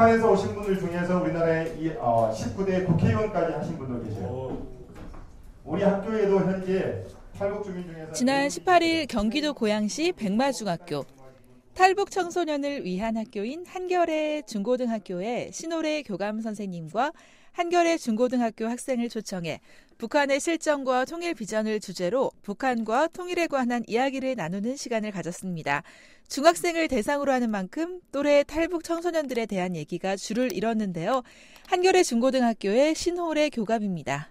북한에서 오신 분들 중에서 우리나라의 19대 국회의원까지 하신 분도 계세요. 우리 학교에도 현재 탈북 주민 중에서 지난 18일 경기도 고양시 백마중학교 탈북 청소년을 위한 학교인 한겨레 중고등학교의 신호래 교감 선생님과 한겨레 중고등학교 학생을 초청해 북한의 실정과 통일 비전을 주제로 북한과 통일에 관한 이야기를 나누는 시간을 가졌습니다. 중학생을 대상으로 하는 만큼 또래 탈북 청소년들에 대한 얘기가 줄을 이뤘는데요. 한겨레 중고등학교의 신호래 교감입니다.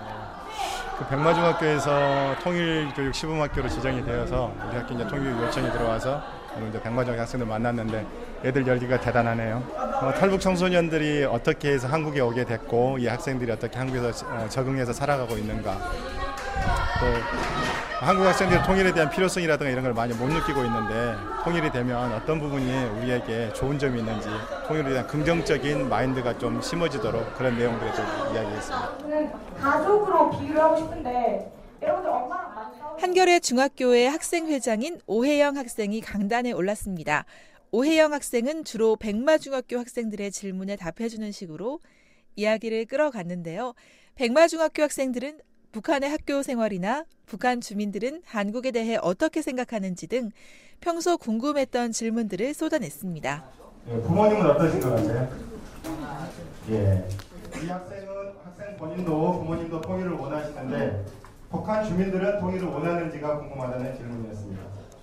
백마중학교에서 통일교육 시범학교로 지정이 되어서 우리 학교 이제 통일 요청이 들어와서 이제 백마중학교 학생들 만났는데 애들 열기가 대단하네요. 탈북 청소년들이 어떻게 해서 한국에 오게 됐고 이 학생들이 어떻게 한국에서 적응해서 살아가고 있는가, 또 한국 학생들이 통일에 대한 필요성이라든가 이런 걸 많이 못 느끼고 있는데 통일이 되면 어떤 부분이 우리에게 좋은 점이 있는지 통일에 대한 긍정적인 마인드가 좀 심어지도록 그런 내용들을 좀 이야기했습니다. 저는 가족으로 비유를 하고 싶은데 여러분들 엄마랑 많이 싸우고 한겨레 중학교의 학생회장인 오혜영 학생이 강단에 올랐습니다. 오혜영 학생은 주로 백마중학교 학생들의 질문에 답해주는 식으로 이야기를 끌어갔는데요. 백마중학교 학생들은 북한의 학교 생활이나 북한 주민들은 한국에 대해 어떻게 생각하는지 등 평소 궁금했던 질문들을 쏟아냈습니다. 부모님은 어떠신 것 같아요? 예. 이 학생 본인도 부모님도 통일을 원하시는데 북한 주민들은 통일을 원하는지가 궁금하다는 질문이었습니다.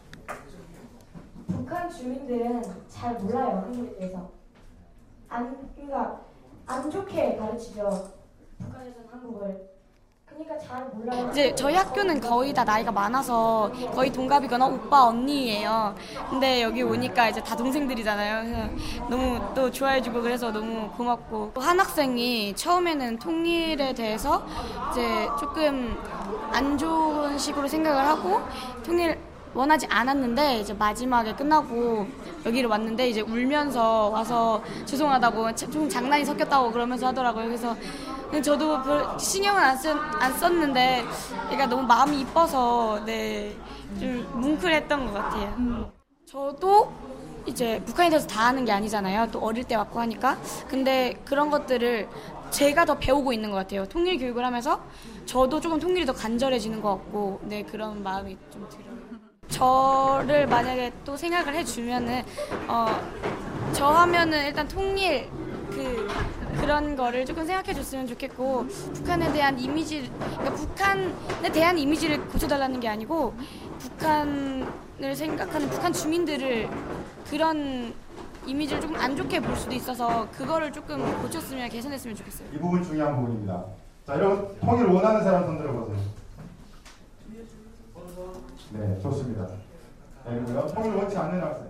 북한 주민들은 잘 몰라요, 한국에 대해서. 그러니까 안 좋게 가르치죠. 북한에서는 한국을. 그러니까 잘 몰라요. 이제 저희 학교는 거의 다 나이가 많아서 거의 동갑이거나 오빠 언니예요. 근데 여기 오니까 이제 다 동생들이잖아요. 그래서 너무 또 좋아해주고 그래서 너무 고맙고, 한 학생이 처음에는 통일에 대해서 이제 조금 안 좋은 식으로 생각을 하고 통일 원하지 않았는데 이제 마지막에 끝나고 여기를 왔는데 이제 울면서 와서 죄송하다고 좀 장난이 섞였다고 그러면서 하더라고요. 그래서 저도 별 신경은 안 썼는데 얘가 너무 마음이 이뻐서 좀 뭉클했던 것 같아요. 저도 이제 북한에 대해서 다 아는 게 아니잖아요. 또 어릴 때 왔고 하니까. 근데 그런 것들을 제가 더 배우고 있는 것 같아요. 통일 교육을 하면서 저도 조금 통일이 더 간절해지는 것 같고, 그런 마음이 좀 들어요. 저를 만약에 또 생각을 해주면은 저 하면은 일단 통일 그런 거를 조금 생각해 줬으면 좋겠고, 북한에 대한 이미지를 고쳐달라는 게 아니고 북한을 생각하는 북한 주민들을 그런 이미지를 조금 안 좋게 볼 수도 있어서 그거를 조금 고쳤으면 개선했으면 좋겠어요. 이 부분 중요한 부분입니다. 자, 여러분 통일 원하는 사람 손 들어보세요. 네, 좋습니다. 그리고요, 통일 원치 않는 학생.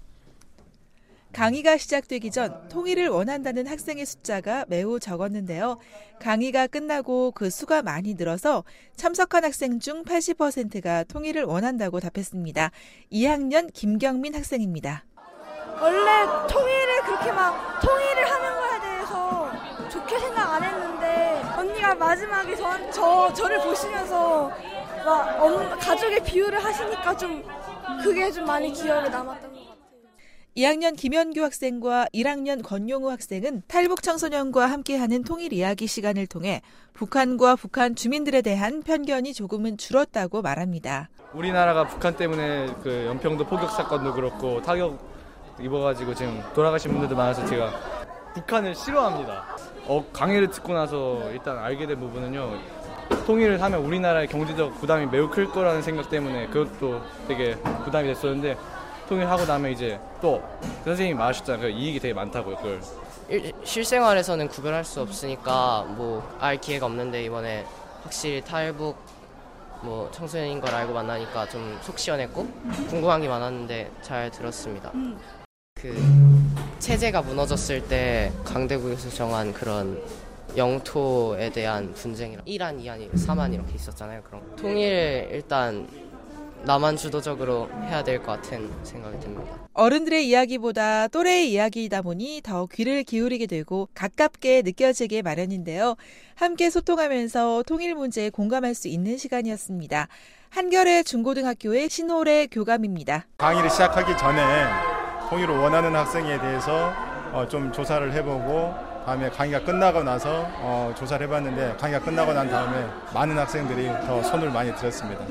강의가 시작되기 전 통일을 원한다는 학생의 숫자가 매우 적었는데요. 강의가 끝나고 그 수가 많이 늘어서 참석한 학생 중 80%가 통일을 원한다고 답했습니다. 2학년 김경민 학생입니다. 원래 통일을 그렇게 막 통일을 하는 거에 대해서 좋게 생각 안 했는데 언니가 마지막에 저를 보시면서 막 가족의 비유를 하시니까 좀 그게 좀 많이 기억에 남았던 것 같아요. 2학년 김현규 학생과 1학년 권용우 학생은 탈북 청소년과 함께하는 통일 이야기 시간을 통해 북한과 북한 주민들에 대한 편견이 조금은 줄었다고 말합니다. 우리나라가 북한 때문에 그 연평도 포격 사건도 그렇고 타격 입어가지고 지금 돌아가신 분들도 많아서 제가 북한을 싫어합니다. 강의를 듣고 나서 일단 알게 된 부분은요, 통일을 하면 우리나라의 경제적 부담이 매우 클 거라는 생각 때문에 그것도 되게 부담이 됐었는데, 통일하고 나면 이제 또 선생님이 말하셨잖아요. 이익이 되게 많다고요. 그걸 실생활에서는 구별할 수 없으니까 알 기회가 없는데 이번에 확실히 탈북 청소년인 걸 알고 만나니까 좀 속 시원했고 궁금한 게 많았는데 잘 들었습니다. 그 체제가 무너졌을 때 강대국에서 정한 그런 영토에 대한 분쟁이랑 1안, 2안, 3안 이렇게 있었잖아요. 그런 통일 일단 나만 주도적으로 해야 될 것 같은 생각이 듭니다. 어른들의 이야기보다 또래의 이야기이다 보니 더 귀를 기울이게 되고 가깝게 느껴지게 마련인데요. 함께 소통하면서 통일 문제에 공감할 수 있는 시간이었습니다. 한겨레 중고등학교의 신호래 교감입니다. 강의를 시작하기 전에 통일을 원하는 학생에 대해서 좀 조사를 해보고 다음에 강의가 끝나고 나서 조사를 해봤는데 강의가 끝나고 난 다음에 많은 학생들이 더 손을 많이 들었습니다.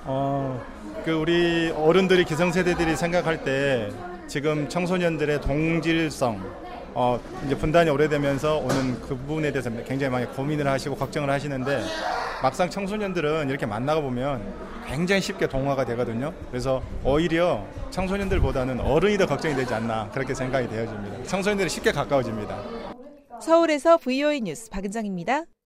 우리 어른들이 기성세대들이 생각할 때 지금 청소년들의 동질성 이제 분단이 오래되면서 오는 그 부분에 대해서 굉장히 많이 고민을 하시고 걱정을 하시는데 막상 청소년들은 이렇게 만나가 보면 굉장히 쉽게 동화가 되거든요. 그래서 오히려 청소년들보다는 어른이 더 걱정이 되지 않나 그렇게 생각이 되어집니다. 청소년들이 쉽게 가까워집니다. 서울에서 VOA 뉴스 박은정입니다.